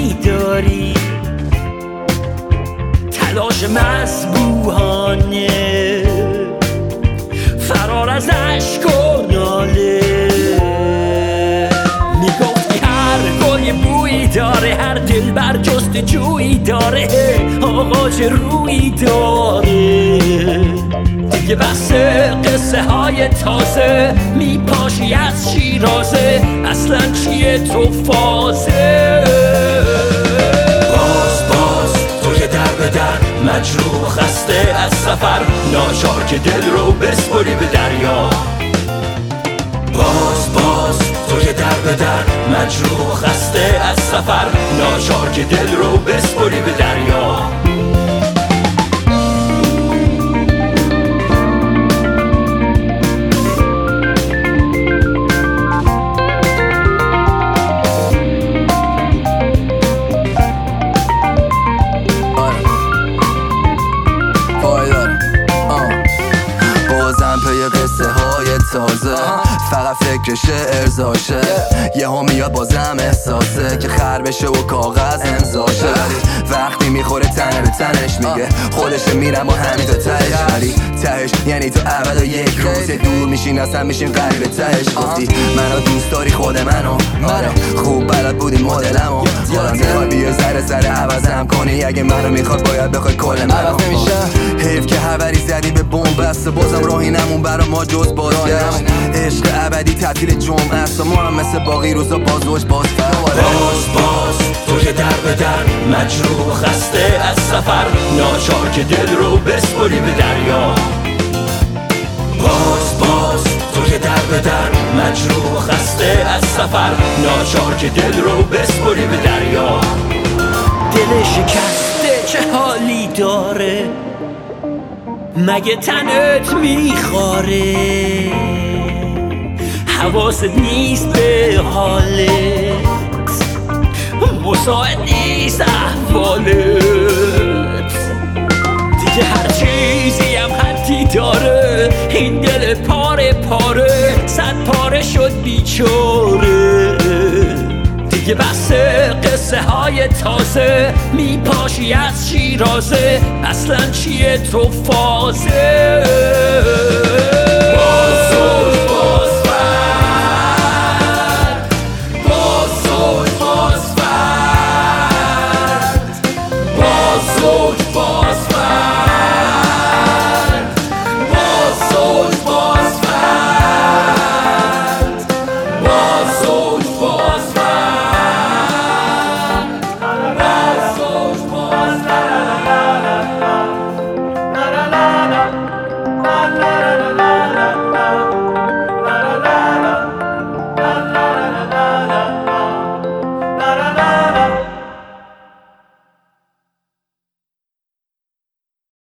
بویی داری، تلاش مسبوحانه، فرار از عشق و ناله. میگفتی هر گل یه بویی داره، هر دل بر جستجویی داره، آقا چه رویی داره. دیگه بس قصه های تازه، میپاشی از شیرازه، اصلا چیه تو فازه؟ باز تو که در به در، مجروح خسته از سفر، ناچار که دل رو بسپری به دریا. باز تو که در به در، مجروح خسته از سفر، ناچار که دل رو بسپری به دریا. قصه های تازه، فقط فکر شعر زاشه، یه ها میاد بازم احساسه که خر بشه و کاغذ امضاشه. ولی وقتی میخوره تنه به تنش میگه خودش میرم با همین تا تهش. ولی تهش یعنی تو ابد و یک روز دور میشین، اصلا میشین قریب تهش. گفتی منو دوست داری خود منو، آره خوب بلد بودی مدلمو، حالا میخوای بیا ذره عوضم کنی، اگه منو میخواد باید بخوای کل منو. حیف که خبری زدی به بمب بسته، بازم راهی نمون برا ما جز باران نمون. عشق ابدی تعطیل جمعه است و ما هم مثل باقی روزا بازوش باز تو که در به در، مجروح خسته از سفر، ناچار که دل رو بسپری به دریا. باز تو که در به در، مجروح خسته از سفر، ناچار که دل رو بسپری به دریا. دل شکسته چه حالی داره، مگه تنت میخواره؟ حواست نیست به حالت، مساعد نیست احوالت. دیگه هر چیزی هم حدی داره، این دل پاره پاره صد پاره شد بیچاره. دیگه بس قصه های تازه، میپاشی از شیرازه، اصلا چیه تو فازه؟